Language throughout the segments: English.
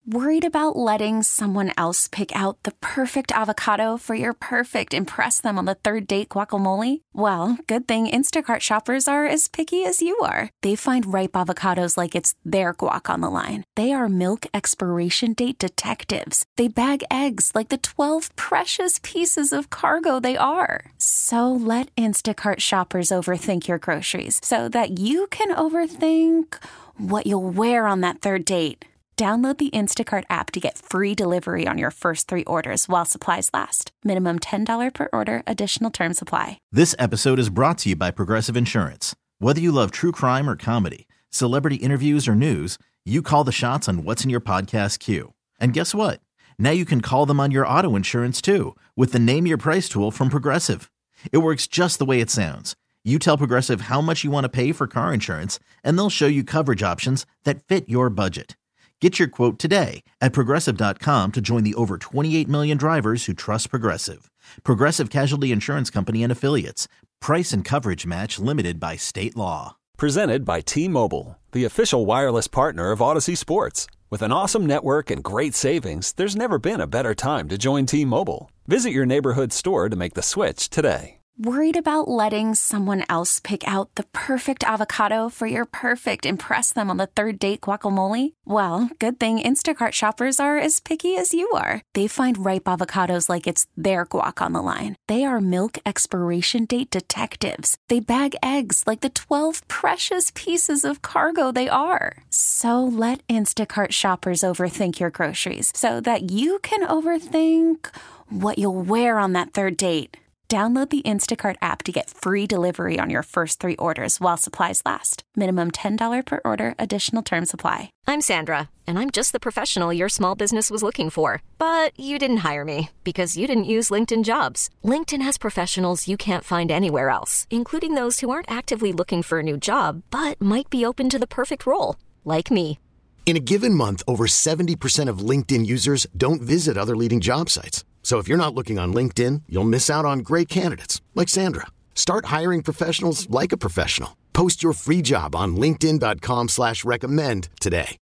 Worried about letting someone else pick out the perfect avocado for your perfect impress them on the third date guacamole? Well, good thing Instacart shoppers are as picky as you are. They find ripe avocados like it's their guac on the line. They are milk expiration date detectives. They bag eggs like the 12 precious pieces of cargo they are. So let Instacart shoppers overthink your groceries so that you can overthink what you'll wear on that third date. Download the Instacart app to get free delivery on your first 3 orders while supplies last. Minimum $10 per order. Additional terms apply. This episode is brought to you by Progressive Insurance. Whether you love true crime or comedy, celebrity interviews or news, you call the shots on what's in your podcast queue. And guess what? Now you can call them on your auto insurance too with the Name Your Price tool from Progressive. It works just the way it sounds. You tell Progressive how much you want to pay for car insurance, and they'll show you coverage options that fit your budget. Get your quote today at Progressive.com to join the over 28 million drivers who trust Progressive. Progressive Casualty Insurance Company and Affiliates. Price and coverage match limited by state law. Presented by T-Mobile, the official wireless partner of Odyssey Sports. With an awesome network and great savings, there's never been a better time to join T-Mobile. Visit your neighborhood store to make the switch today. Worried about letting someone else pick out the perfect avocado for your perfect impress them on the third date guacamole? Well, good thing Instacart shoppers are as picky as you are. They find ripe avocados like it's their guac on the line. They are milk expiration date detectives. They bag eggs like the 12 precious pieces of cargo they are. So let Instacart shoppers overthink your groceries so that you can overthink what you'll wear on that third date. Download the Instacart app to get free delivery on your first 3 orders while supplies last. Minimum $10 per order. Additional terms apply. I'm Sandra, and I'm just the professional your small business was looking for. But you didn't hire me because you didn't use LinkedIn Jobs. LinkedIn has professionals you can't find anywhere else, including those who aren't actively looking for a new job, but might be open to the perfect role, like me. In a given month, over 70% of LinkedIn users don't visit other leading job sites. So if you're not looking on LinkedIn, you'll miss out on great candidates like Sandra. Start hiring professionals like a professional. Post your free job on linkedin.com/recommend today.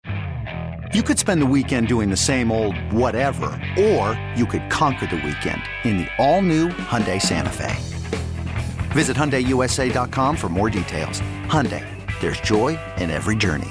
You could spend the weekend doing the same old whatever, or you could conquer the weekend in the all-new Hyundai Santa Fe. Visit HyundaiUSA.com for more details. Hyundai, there's joy in every journey.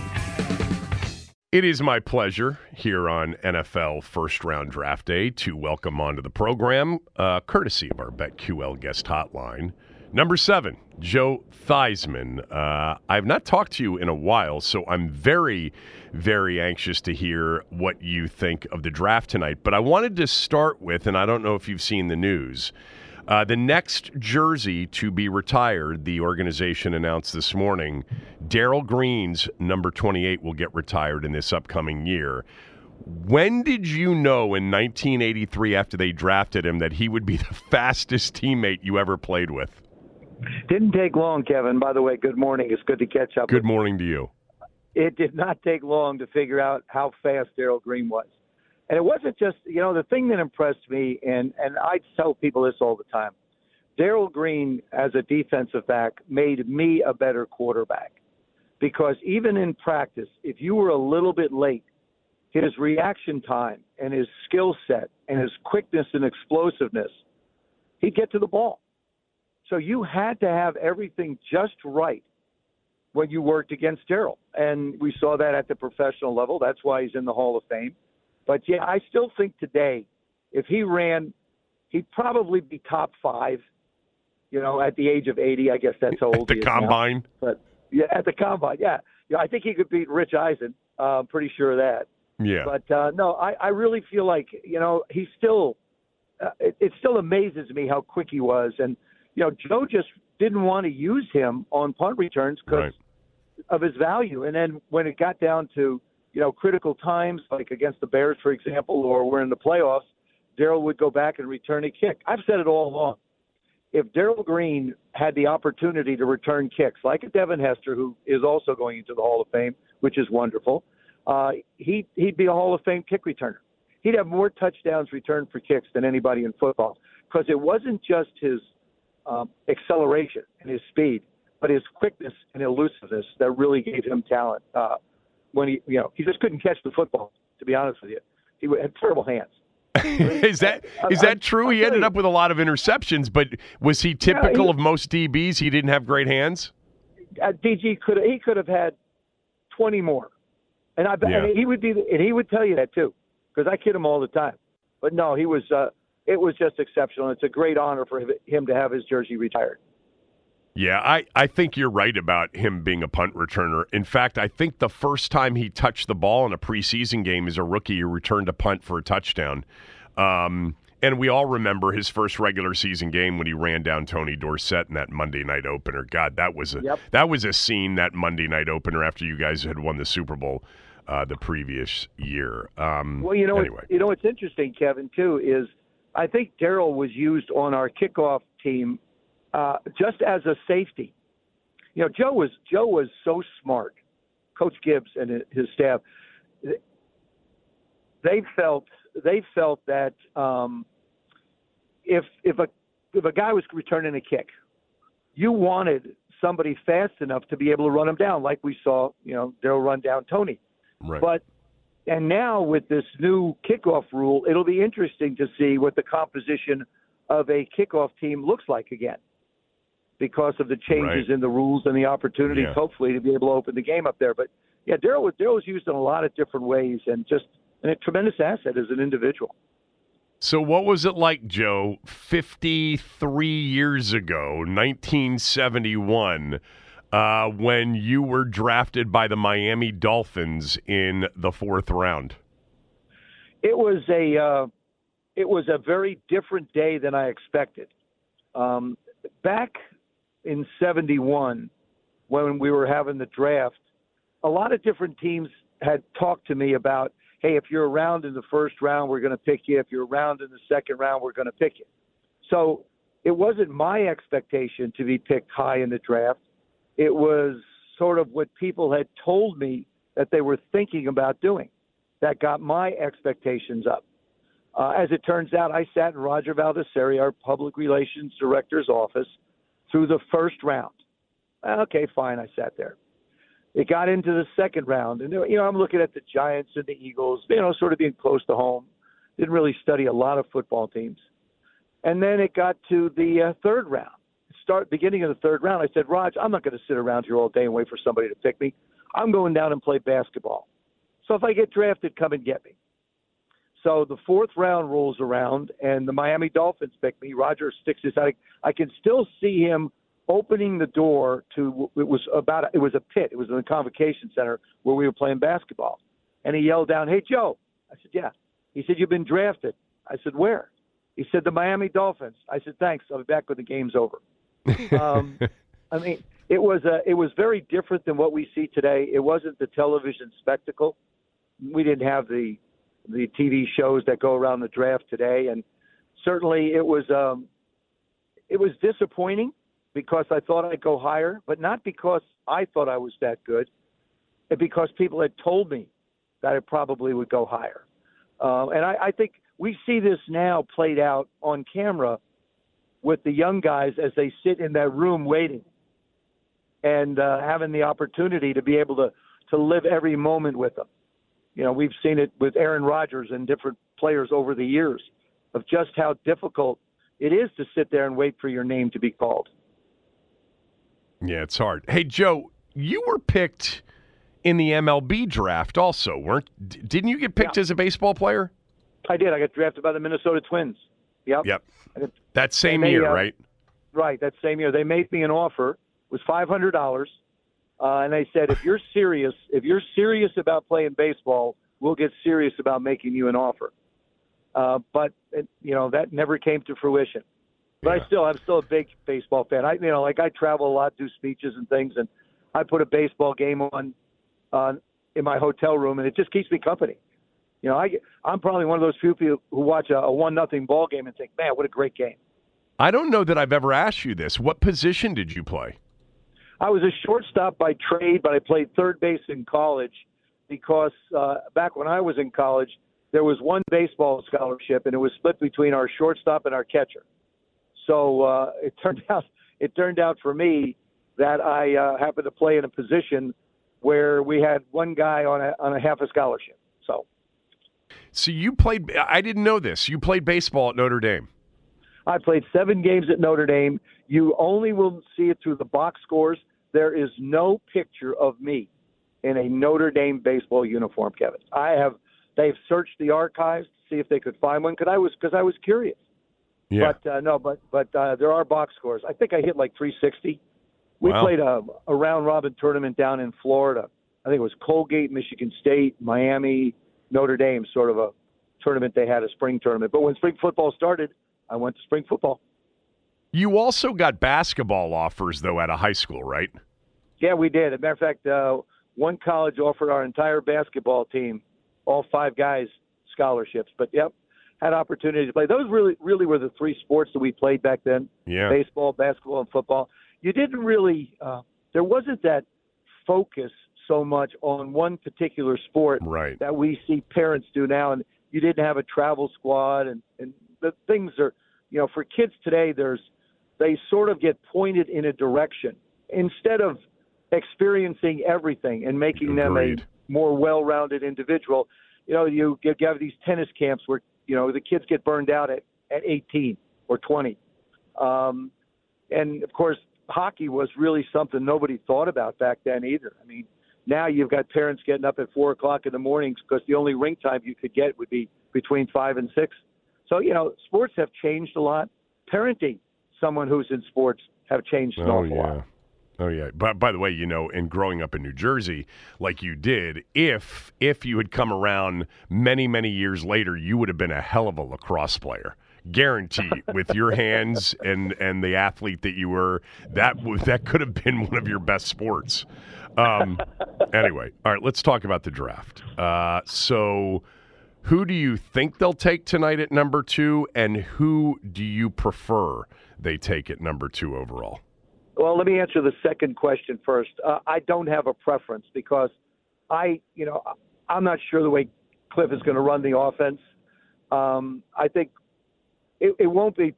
It is my pleasure here on NFL First Round Draft Day to welcome onto the program, courtesy of our BetQL guest hotline, number 7, Joe Theismann. I've not talked to you in a while, so I'm very, very anxious to hear what you think of the draft tonight. But I wanted to start with, and I don't know if you've seen the news, the next jersey to be retired, the organization announced this morning, Darrell Green's number 28 will get retired in this upcoming year. When did you know in 1983, after they drafted him, that he would be the fastest teammate you ever played with? Didn't take long, Kevin. By the way, good morning. It's good to catch up. Good morning to you. It did not take long to figure out how fast Darrell Green was. And it wasn't just, the thing that impressed me, and I tell people this all the time, Darrell Green as a defensive back made me a better quarterback. Because even in practice, if you were a little bit late, his reaction time and his skill set and his quickness and explosiveness, he'd get to the ball. So you had to have everything just right when you worked against Darrell. And we saw that at the professional level. That's why he's in the Hall of Fame. But, yeah, I still think today, if he ran, he'd probably be top 5, at the age of 80. I guess that's how old he is now. At the Combine? But, yeah, at the Combine, yeah. I think he could beat Rich Eisen. I'm pretty sure of that. Yeah. But, no, I really feel like, he's still it still amazes me how quick he was. And, Joe just didn't want to use him on punt returns because of his value. And then when it got down to, critical times, like against the Bears, for example, or we're in the playoffs, Darrell would go back and return a kick. I've said it all along. If Darrell Green had the opportunity to return kicks, like a Devin Hester, who is also going into the Hall of Fame, which is wonderful, he'd be a Hall of Fame kick returner. He'd have more touchdowns returned for kicks than anybody in football because it wasn't just his acceleration and his speed, but his quickness and elusiveness that really gave him talent. When he just couldn't catch the football. to be honest with you. He had terrible hands. Is that true? He ended up with a lot of interceptions, but was he typical of most DBs? He didn't have great hands? DG could have had 20 more. And he would tell you that too, because I kid him all the time. But no, it was just exceptional. It's a great honor for him to have his jersey retired. Yeah, I think you're right about him being a punt returner. In fact, I think the first time he touched the ball in a preseason game as a rookie, he returned a punt for a touchdown. And we all remember his first regular season game when he ran down Tony Dorsett in that Monday night opener. God, that was a scene, that Monday night opener after you guys had won the Super Bowl the previous year. Anyway. What's interesting, Kevin, too, is I think Darryl was used on our kickoff team just as a safety. Joe was so smart. Coach Gibbs and his staff, they felt that if a guy was returning a kick, you wanted somebody fast enough to be able to run him down, like we saw, Darryl run down Tony. Right. And now with this new kickoff rule, it'll be interesting to see what the composition of a kickoff team looks like again, because of the changes in the rules and the opportunities, hopefully, to be able to open the game up there. But yeah, Darryl was used in a lot of different ways, and a tremendous asset as an individual. So what was it like, Joe, 53 years ago, 1971, when you were drafted by the Miami Dolphins in the 4th round? It was a very different day than I expected. Back in 71, when we were having the draft, a lot of different teams had talked to me about, hey, if you're around in the 1st round, we're going to pick you. If you're around in the 2nd round, we're going to pick you. So it wasn't my expectation to be picked high in the draft. It was sort of what people had told me that they were thinking about doing that got my expectations up. As it turns out, I sat in Roger Valdesari, our public relations director's office, through the 1st round. Okay, fine, I sat there. It got into the 2nd round, and I'm looking at the Giants and the Eagles, sort of being close to home. Didn't really study a lot of football teams. And then it got to the 3rd round. Beginning of the 3rd round, I said, Raj, I'm not going to sit around here all day and wait for somebody to pick me. I'm going down and play basketball. So if I get drafted, come and get me. So the 4th round rolls around, and the Miami Dolphins pick me. Roger sticks his out. I can still see him opening the door to, it was a pit. It was in the convocation center where we were playing basketball. And he yelled down, hey, Joe. I said, yeah. He said, you've been drafted. I said, where? He said, the Miami Dolphins. I said, thanks. I'll be back when the game's over. I mean, it was very different than what we see today. It wasn't the television spectacle. We didn't have the TV shows that go around the draft today. And certainly it was disappointing, because I thought I'd go higher, but not because I thought I was that good, but because people had told me that I probably would go higher. And I think we see this now played out on camera with the young guys as they sit in that room waiting and having the opportunity to be able to live every moment with them. We've seen it with Aaron Rodgers and different players over the years of just how difficult it is to sit there and wait for your name to be called. Yeah, it's hard. Hey, Joe, you were picked in the MLB draft also, didn't you get picked as a baseball player? I did. I got drafted by the Minnesota Twins. Yep. That same year, right? Right, that same year. They made me an offer. It was $500. And they said, if you're serious about playing baseball, we'll get serious about making you an offer. But that never came to fruition. But I'm still a big baseball fan. I travel a lot, do speeches and things, and I put a baseball game on in my hotel room, and it just keeps me company. I'm probably one of those few people who watch a 1-0 ball game and think, man, what a great game. I don't know that I've ever asked you this. What position did you play? I was a shortstop by trade, but I played third base in college because back when I was in college, there was one baseball scholarship, and it was split between our shortstop and our catcher. So it turned out for me that I happened to play in a position where we had one guy on a half a scholarship. So So you played, I didn't know this, you played baseball at Notre Dame. I played 7 games at Notre Dame. You only will see it through the box scores. There is no picture of me in a Notre Dame baseball uniform, Kevin. They've searched the archives to see if they could find one because I was curious. Yeah. But there are box scores. I think I hit like 360. We played a round robin tournament down in Florida. I think it was Colgate, Michigan State, Miami, Notre Dame, sort of a tournament. They had a spring tournament. But when spring football started, I went to spring football. You also got basketball offers, though, at a high school, right? Yeah, we did. As a matter of fact, one college offered our entire basketball team, all 5 guys, scholarships. But, yep, had opportunity to play. Those really were the 3 sports that we played back then, baseball, basketball, and football. You didn't really there wasn't that focus so much on one particular sport that we see parents do now. And you didn't have a travel squad. And the things are, for kids today, they sort of get pointed in a direction instead of experiencing everything and making them a more well-rounded individual. You have these tennis camps where, the kids get burned out at 18 or 20. And, of course, hockey was really something nobody thought about back then either. I mean, now you've got parents getting up at 4 o'clock in the mornings because the only ring time you could get would be between 5 and 6. So, sports have changed a lot. Parenting someone who's in sports have changed an awful lot. Oh, yeah. But by the way, in growing up in New Jersey, like you did, if you had come around many, many years later, you would have been a hell of a lacrosse player. Guarantee, with your hands and the athlete that you were, that could have been one of your best sports. Anyway, all right, let's talk about the draft. So who do you think they'll take tonight at number 2, and who do you prefer they take at number 2 overall? Well, let me answer the second question first. I don't have a preference because I'm not sure the way Cliff is going to run the offense. I think it won't be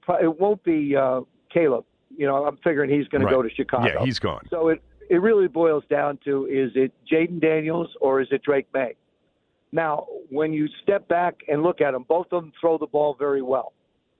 Caleb. I'm figuring he's going to go to Chicago. Yeah, he's gone. So it really boils down to, is it Jaden Daniels or is it Drake May? Now, when you step back and look at them, both of them throw the ball very well.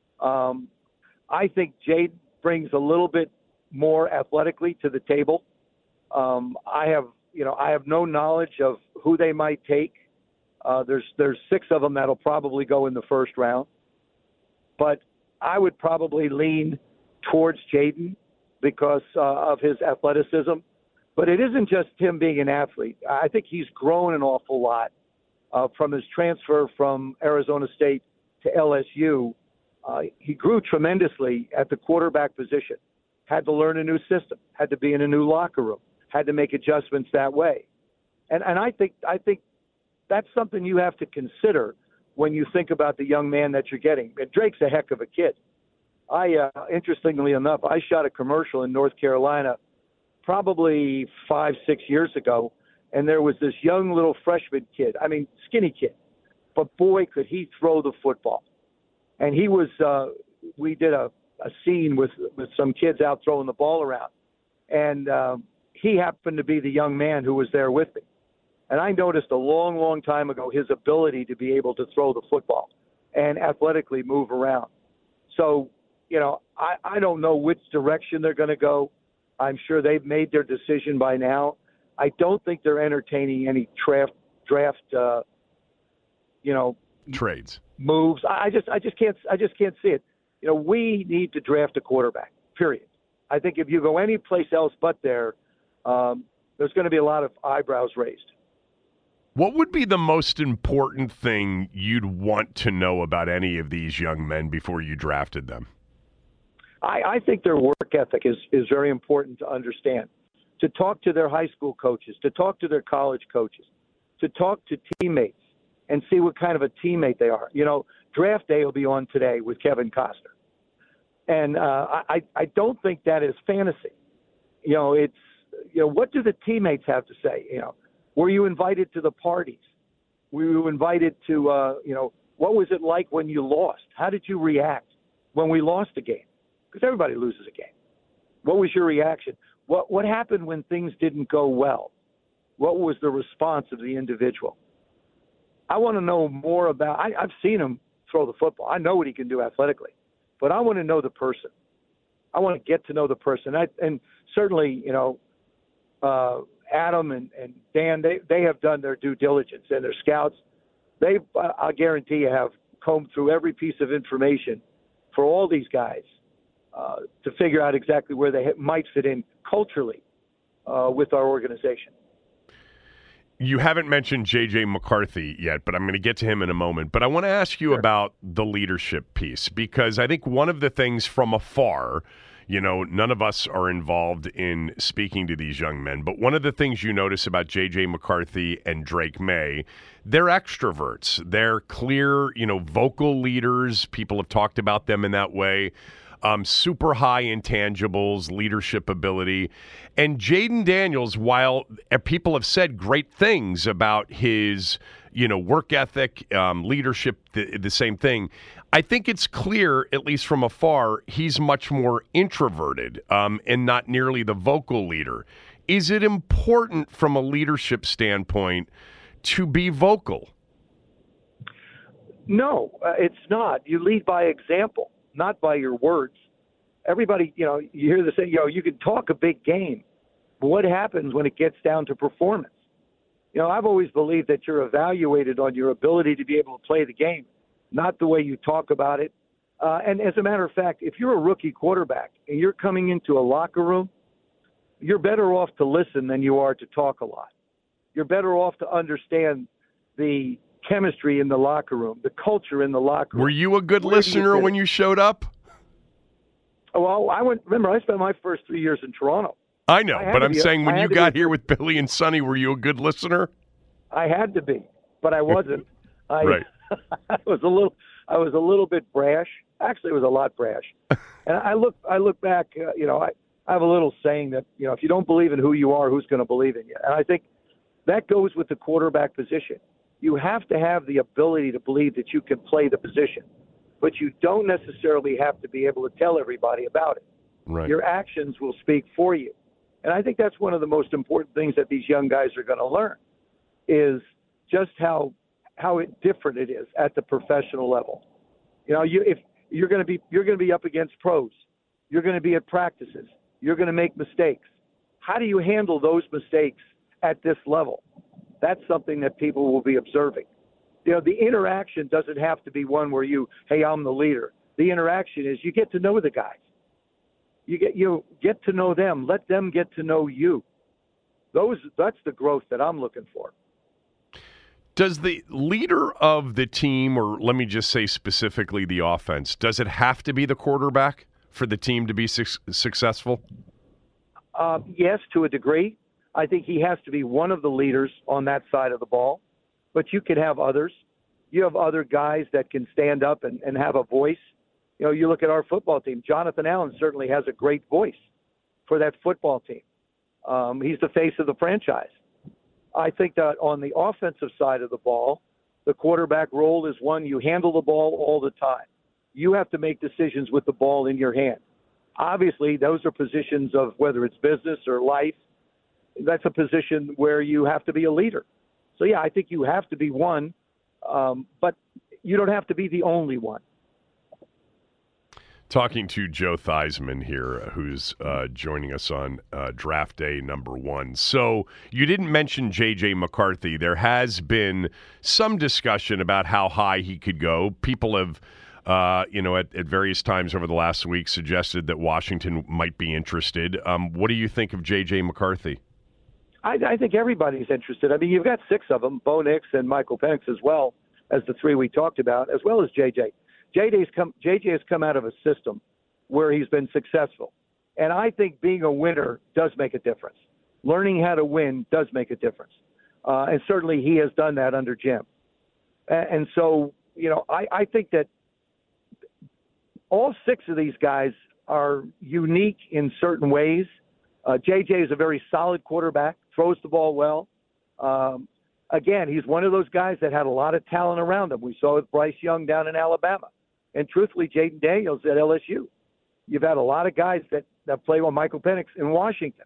I think Jaden brings a little bit more athletically to the table. I have no knowledge of who they might take. There's 6 of them that'll probably go in the first round, but I would probably lean towards Jaden because of his athleticism. But it isn't just him being an athlete. I think he's grown an awful lot from his transfer from Arizona State to LSU. He grew tremendously at the quarterback position. Had to learn a new system, had to be in a new locker room, had to make adjustments that way. And I think that's something you have to consider when you think about the young man that you're getting. And Drake's a heck of a kid. Interestingly enough, I shot a commercial in North Carolina probably 5-6 years ago, and there was this young little freshman kid, skinny kid, but boy, could he throw the football. And he was, we did a scene with some kids out throwing the ball around. And he happened to be the young man who was there with me. And I noticed a long, long time ago his ability to be able to throw the football and athletically move around. So, I don't know which direction they're going to go. I'm sure they've made their decision by now. I don't think they're entertaining any draft trades moves. I just can't see it. We need to draft a quarterback, period. I think if you go any place else but there, there's going to be a lot of eyebrows raised. What would be the most important thing you'd want to know about any of these young men before you drafted them? I think their work ethic is very important to understand. To talk to their high school coaches, to talk to their college coaches, to talk to teammates and see what kind of a teammate they are. Draft day will be on today with Kevin Costner. And I don't think that is fantasy. What do the teammates have to say? Were you invited to the parties? Were you invited to, what was it like when you lost? How did you react when we lost a game? Because everybody loses a game. What was your reaction? What happened when things didn't go well? What was the response of the individual? I want to know more about. I've seen him throw the football. I know what he can do athletically, but I want to know the person. I want to get to know the person. And certainly, Adam and Dan, they have done their due diligence, and their scouts, I guarantee you, have combed through every piece of information for all these guys to figure out exactly where they might fit in culturally with our organization. You haven't mentioned J.J. McCarthy yet, but I'm going to get to him in a moment. But I want to ask you about the leadership piece, because I think one of the things from afar, none of us are involved in speaking to these young men, but one of the things you notice about J.J. McCarthy and Drake May, they're extroverts. They're clear, vocal leaders. People have talked about them in that way. Super high intangibles, leadership ability. And Jayden Daniels, while people have said great things about his, work ethic, leadership, the same thing, I think it's clear, at least from afar, he's much more introverted and not nearly the vocal leader. Is it important from a leadership standpoint to be vocal? No, it's not. You lead by example, not by your words. Everybody, you hear the saying, you can talk a big game, but what happens when it gets down to performance? I've always believed that you're evaluated on your ability to be able to play the game, not the way you talk about it. And as a matter of fact, if you're a rookie quarterback and you're coming into a locker room, you're better off to listen than you are to talk a lot. You're better off to understand the chemistry in the locker room, the culture in the locker room. Were you a good listener when you showed up? Well, I spent my first 3 years in Toronto. I know, but I'm saying when you got here with Billy and Sonny, were you a good listener? I had to be, but I wasn't. Right. I was a little bit brash. Actually, it was a lot brash. And I look back. I have a little saying that if you don't believe in who you are, who's going to believe in you? And I think that goes with the quarterback position. You have to have the ability to believe that you can play the position, but you don't necessarily have to be able to tell everybody about it. Right. Your actions will speak for you. And I think that's one of the most important things that these young guys are going to learn is just how different it is at the professional level. If you're going to be up against pros, you're going to be at practices, you're going to make mistakes. How do you handle those mistakes at this level? That's something that people will be observing. The interaction doesn't have to be one where hey, I'm the leader. The interaction is you get to know the guys. You get to know them. Let them get to know you. That's the growth that I'm looking for. Does the leader of the team, or let me just say specifically the offense, does it have to be the quarterback for the team to be successful? Yes, to a degree. I think he has to be one of the leaders on that side of the ball, but you can have others. You have other guys that can stand up and have a voice. You look at our football team. Jonathan Allen certainly has a great voice for that football team. He's the face of the franchise. I think that on the offensive side of the ball, the quarterback role is one you handle the ball all the time. You have to make decisions with the ball in your hand. Obviously, those are positions of whether it's business or life. That's a position where you have to be a leader. So, yeah, I think you have to be one, but you don't have to be the only one. Talking to Joe Theismann here, who's joining us on draft day number 1. So you didn't mention J.J. McCarthy. There has been some discussion about how high he could go. People have, at various times over the last week suggested that Washington might be interested. What do you think of J.J. McCarthy? I think everybody's interested. I mean, you've got 6 of them, Bo Nix and Michael Penix as well as the 3 we talked about, as well as J.J. JJ has come out of a system where he's been successful. And I think being a winner does make a difference. Learning how to win does make a difference. And certainly he has done that under Jim. And so, I think that all 6 of these guys are unique in certain ways. JJ is a very solid quarterback, throws the ball well. Again, he's one of those guys that had a lot of talent around him. We saw with Bryce Young down in Alabama. And truthfully, Jayden Daniels at LSU. You've had a lot of guys that play with Michael Penix in Washington.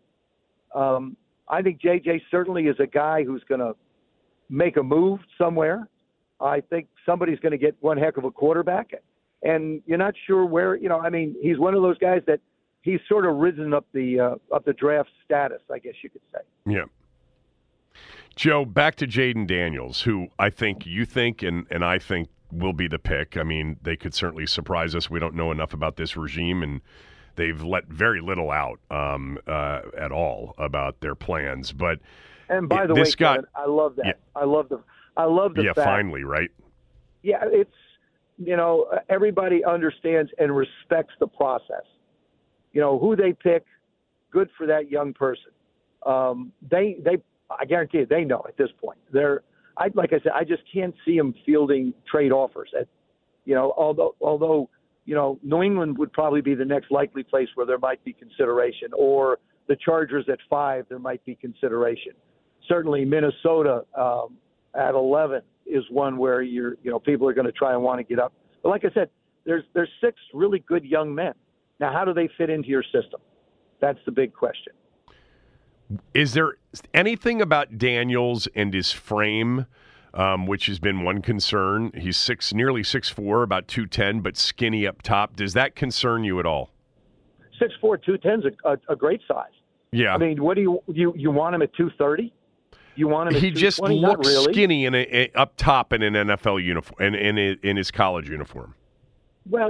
I think JJ certainly is a guy who's going to make a move somewhere. I think somebody's going to get one heck of a quarterback. And you're not sure where, he's one of those guys that he's sort of risen up the draft status, I guess you could say. Yeah. Joe, back to Jayden Daniels, who I think you think and I think will be the pick. I mean, they could certainly surprise us. We don't know enough about this regime, and they've let very little out at all about their plans. And by the way, Kevin, I love that. Yeah. I love the fact. Yeah, finally, right? Yeah, it's everybody understands and respects the process. Who they pick, good for that young person. I guarantee you, they know at this point. Like I said, I just can't see them fielding trade offers. Although New England would probably be the next likely place where there might be consideration, or the Chargers at 5, there might be consideration. Certainly, Minnesota at 11 is one where people are going to try and want to get up. But like I said, there's 6 really good young men. Now, how do they fit into your system? That's the big question. Is there anything about Daniels and his frame, which has been one concern? He's nearly 6'4", about 210, but skinny up top. Does that concern you at all? 6'4", 210 is a great size. Yeah. I mean, what do you want him at 230? You want him at 220? He just looks skinny up top in an NFL uniform, in his college uniform. Well,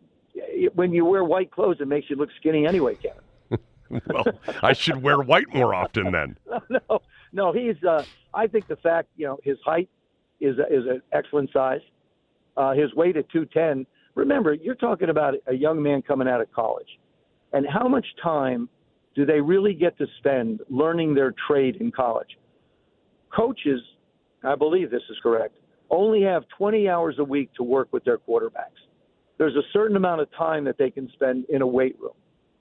when you wear white clothes, it makes you look skinny anyway, Kevin. Well, I should wear white more often then. No, he's. I think the fact his height is an excellent size. His weight at 210. Remember, you're talking about a young man coming out of college, and how much time do they really get to spend learning their trade in college? Coaches, I believe this is correct, only have 20 hours a week to work with their quarterbacks. There's a certain amount of time that they can spend in a weight room.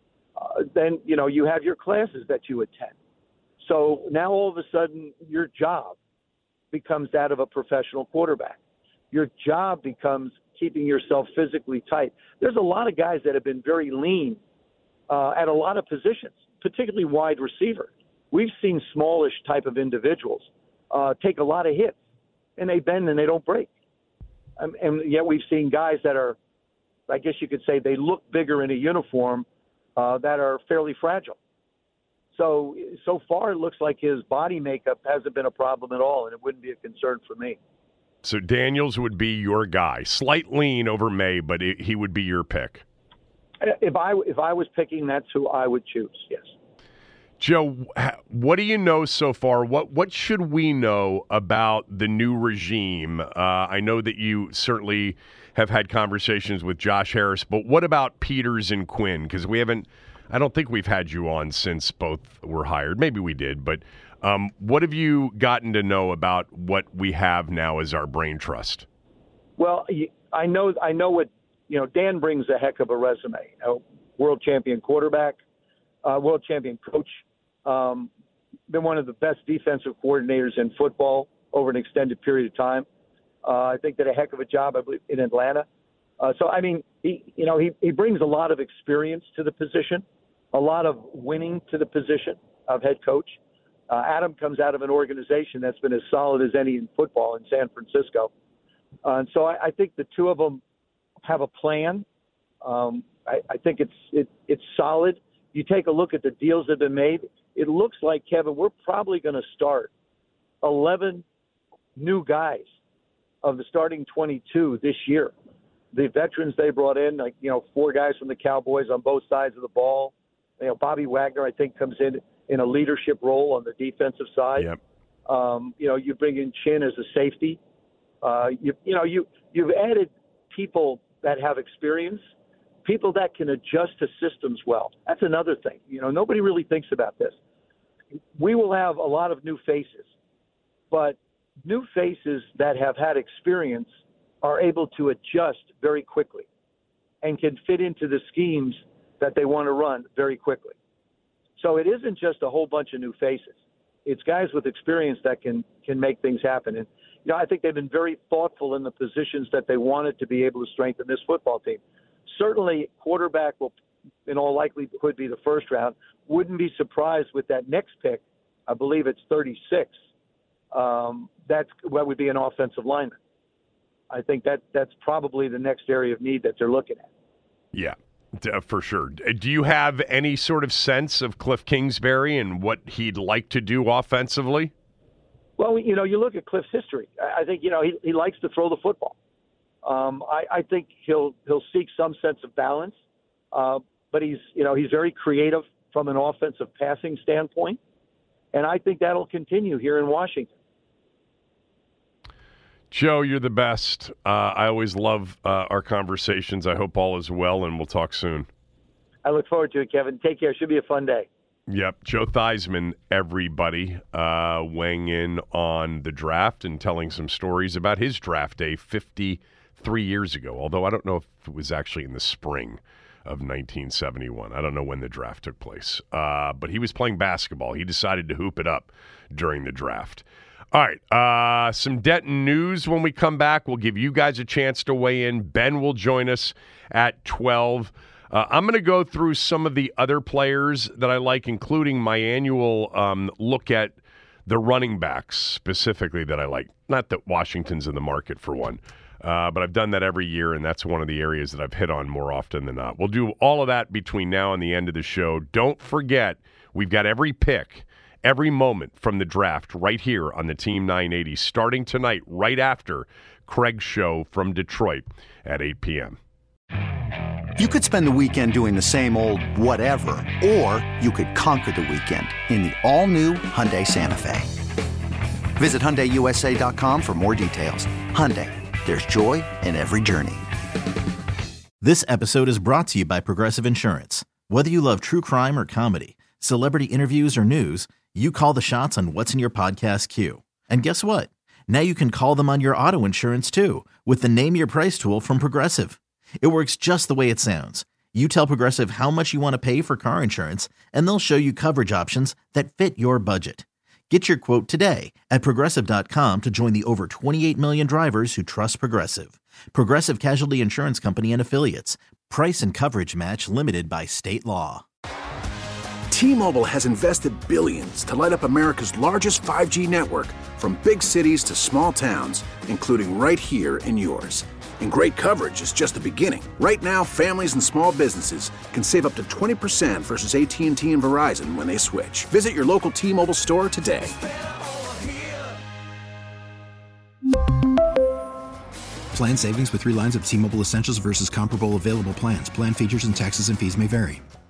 Then, you have your classes that you attend. So now all of a sudden your job becomes that of a professional quarterback. Your job becomes keeping yourself physically tight. There's a lot of guys that have been very lean at a lot of positions, particularly wide receiver. We've seen smallish type of individuals take a lot of hits, and they bend and they don't break. And yet we've seen guys that are, I guess you could say, they look bigger in a uniform that are fairly fragile. So far, it looks like his body makeup hasn't been a problem at all, and it wouldn't be a concern for me. So Daniels would be your guy. Slight lean over May, but he would be your pick. If I was picking, that's who I would choose, yes. Joe, what do you know so far? What should we know about the new regime? I know that you certainly have had conversations with Josh Harris, but what about Peters and Quinn? Because I don't think we've had you on since both were hired. Maybe we did, but what have you gotten to know about what we have now as our brain trust? Well, I know what, Dan brings a heck of a resume. World champion quarterback, world champion coach, been one of the best defensive coordinators in football over an extended period of time. I think did a heck of a job, I believe, in Atlanta. He brings a lot of experience to the position, a lot of winning to the position of head coach. Adam comes out of an organization that's been as solid as any in football in San Francisco. And so I think the two of them have a plan. I think it's solid. You take a look at the deals that have been made. It looks like, Kevin, we're probably going to start 11 new guys of the starting 22 this year. The veterans they brought in, 4 guys from the Cowboys on both sides of the ball. Bobby Wagner, I think, comes in a leadership role on the defensive side. Yep. You bring in Chin as a safety. You've added people that have experience, people that can adjust to systems well. That's another thing. Nobody really thinks about this. We will have a lot of new faces, but new faces that have had experience are able to adjust very quickly and can fit into the schemes that they want to run very quickly. So it isn't just a whole bunch of new faces. It's guys with experience that can make things happen. And, I think they've been very thoughtful in the positions that they wanted to be able to strengthen this football team. Certainly, quarterback will, in all likelihood, be the first round. Wouldn't be surprised with that next pick. I believe it's 36. That would be an offensive lineman. I think that's probably the next area of need that they're looking at. Yeah, for sure. Do you have any sort of sense of Cliff Kingsbury and what he'd like to do offensively? Well, you look at Cliff's history. I think, he likes to throw the football. I think he'll seek some sense of balance, but he's very creative from an offensive passing standpoint, and I think that'll continue here in Washington. Joe, you're the best. I always love our conversations. I hope all is well, and we'll talk soon. I look forward to it, Kevin. Take care. Should be a fun day. Yep. Joe Theismann, everybody, weighing in on the draft and telling some stories about his draft day 53 years ago, although I don't know if it was actually in the spring of 1971. I don't know when the draft took place. But he was playing basketball. He decided to hoop it up during the draft. All right, some Denton news when we come back. We'll give you guys a chance to weigh in. Ben will join us at 12. I'm going to go through some of the other players that I like, including my annual look at the running backs specifically that I like. Not that Washington's in the market for one, but I've done that every year, and that's one of the areas that I've hit on more often than not. We'll do all of that between now and the end of the show. Don't forget, we've got every pick, every moment from the draft right here on the Team 980, starting tonight, right after Craig's show from Detroit at 8 p.m. You could spend the weekend doing the same old whatever, or you could conquer the weekend in the all-new Hyundai Santa Fe. Visit HyundaiUSA.com for more details. Hyundai, there's joy in every journey. This episode is brought to you by Progressive Insurance. Whether you love true crime or comedy, celebrity interviews or news, you call the shots on what's in your podcast queue. And guess what? Now you can call them on your auto insurance too with the Name Your Price tool from Progressive. It works just the way it sounds. You tell Progressive how much you want to pay for car insurance, and they'll show you coverage options that fit your budget. Get your quote today at Progressive.com to join the over 28 million drivers who trust Progressive. Progressive Casualty Insurance Company and Affiliates. Price and coverage match limited by state law. T-Mobile has invested billions to light up America's largest 5G network, from big cities to small towns, including right here in yours. And great coverage is just the beginning. Right now, families and small businesses can save up to 20% versus AT&T and Verizon when they switch. Visit your local T-Mobile store today. Plan savings with 3 lines of T-Mobile Essentials versus comparable available plans. Plan features and taxes and fees may vary.